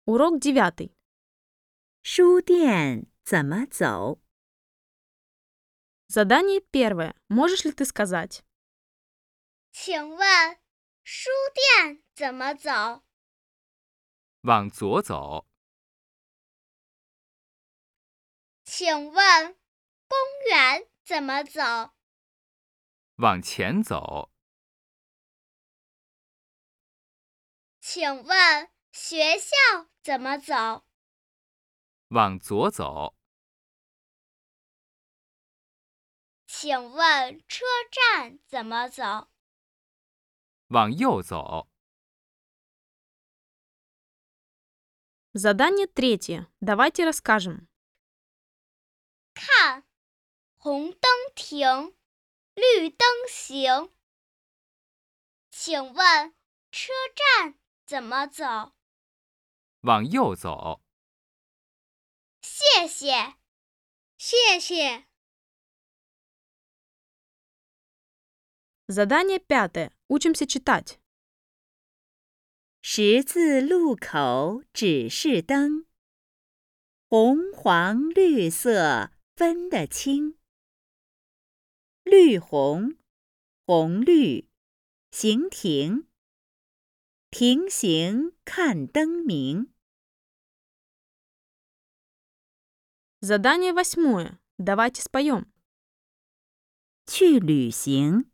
Урок 9. 书店怎么走？ Задание 1. Можешь ли ты сказать? 请问书店怎么走？ 往左走， 请问公园怎么走？ 往前走， 请问学校怎么走？ 往左走， 请问车站怎么走？ 往右走， Задание 3. Давайте расскажем. 看，红灯停，绿灯行。请问车站怎么走？ 往右走， 谢谢，谢谢。 Задание 5. Учимся читать. 十字路口指示灯，红黄绿色分得清。绿红，红绿，行停。停行看灯明。 Задание 8. Давайте споем. 去旅行。